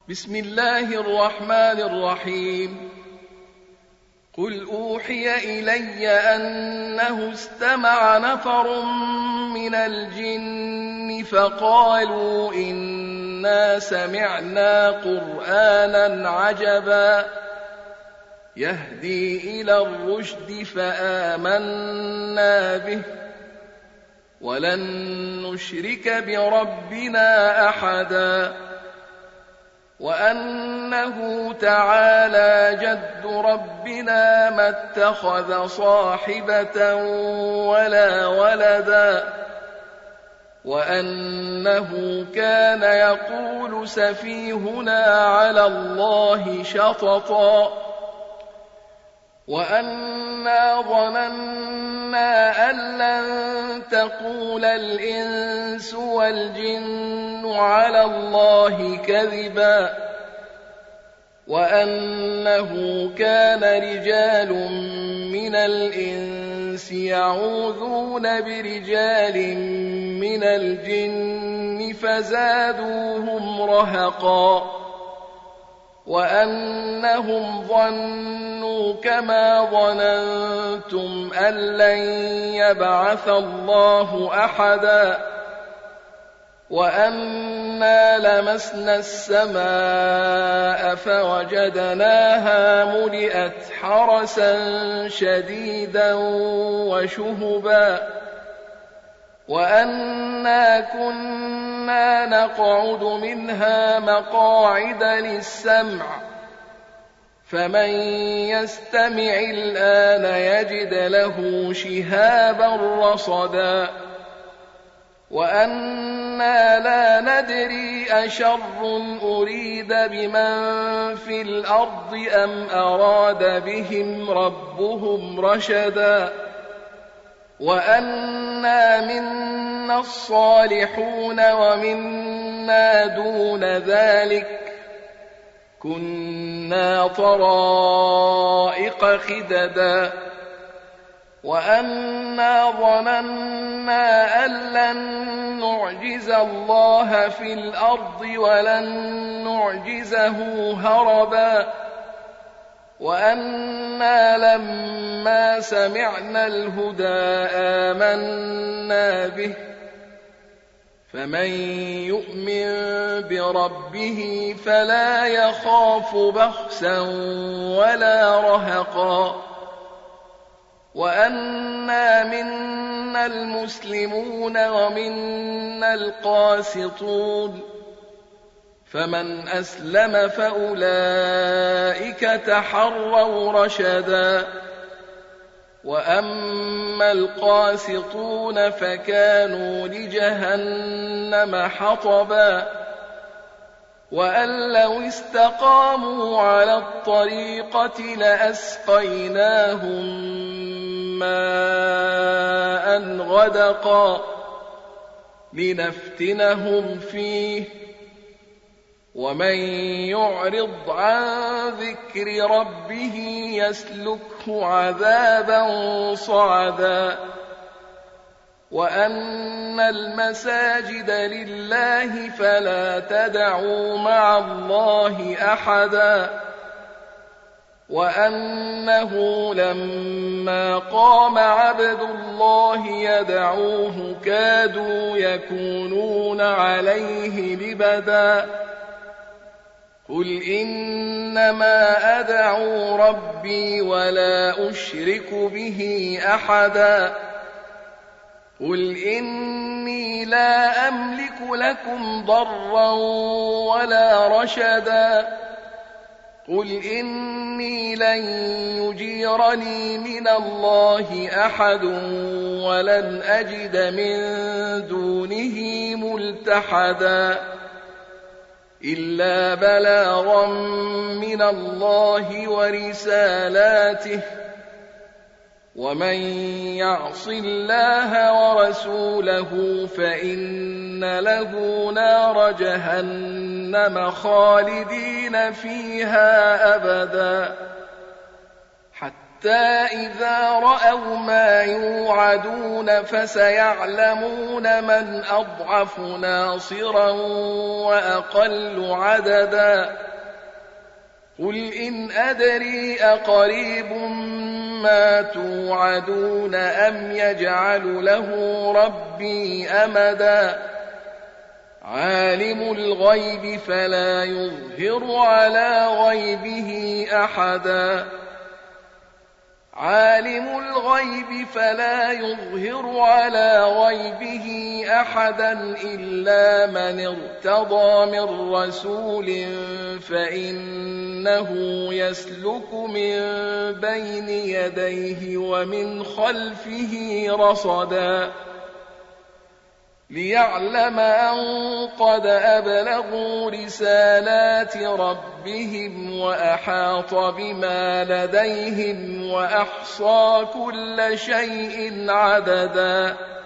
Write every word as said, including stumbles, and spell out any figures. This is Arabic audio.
بسم الله الرحمن الرحيم. قل أوحي إلي أنه استمع نفر من الجن فقالوا إنا سمعنا قرآنا عجبا يهدي إلى الرشد فآمنا به ولن نشرك بربنا أحدا وأنه تعالى جد ربنا ما اتخذ صاحبة ولا ولدا وأنه كان يقول سفيهنا على الله شططا وأنا ظننا أن لن تقول الإنس والجن على الله كذبا وأنه كان رجال من الإنس يعوذون برجال من الجن فزادوهم رهقا وأنهم ظنوا كما ظننتم أن لن يبعث الله أحدا وأنا لمسنا السماء فوجدناها ملئت حرسا شديدا وشهبا وأنا كنا نقعد منها مقاعد للسمع فمن يستمع الآن يجد له شهابا رصدا وأنا لا ندري أشر أريد بمن في الأرض أم أراد بهم ربهم رشدا وأنا منا الصالحون ومنا دون ذلك كنا طرائق خددا وأنا ظننا أن لن نعجز الله في الأرض ولن نعجزه هربا وأنا لما سمعنا الهدى آمنا به فمن يؤمن بربه فلا يخاف بخسا ولا رهقا وأنا منا المسلمون ومنا القاسطون فمن أسلم فأولئك تحروا رشدا وأما القاسطون فكانوا لجهنم حطبا وأن لو استقاموا على الطريقة لأسقيناهم ماء غدقا لنفتنهم فيه ومن يعرض عن ذكر ربه يسلكه عذابا صعدا وأن المساجد لله فلا تدعوا مع الله أحدا وأنه لما قام عبد الله يدعوه كادوا يكونون عليه لبدا قل إنما أدعو ربي ولا أشرك به أحدا قل إني لا أملك لكم ضرا ولا رشدا قل إني لن يجيرني من الله أحد ولن أجد من دونه ملتحدا إلا بلاغا من الله ورسالاته ومن يعص الله ورسوله فإن له نار جهنم خالدين فيها أبدا حتى إذا رأوا ما يوعدون فسيعلمون من أضعف ناصرا وأقل عددا قل إن أدري أقريب ما توعدون أم يجعل له ربي أمدا عالم الغيب فلا يظهر على غيبه أحدا عالم الغيب فلا يظهر على غيبه أحدا إلا من ارتضى من رسول فإنه يسلك من بين يديه ومن خلفه رصدا ليعلم أن قد أبلغوا رسالات ربهم وأحاط بما لديهم وأحصى كل شيء عددا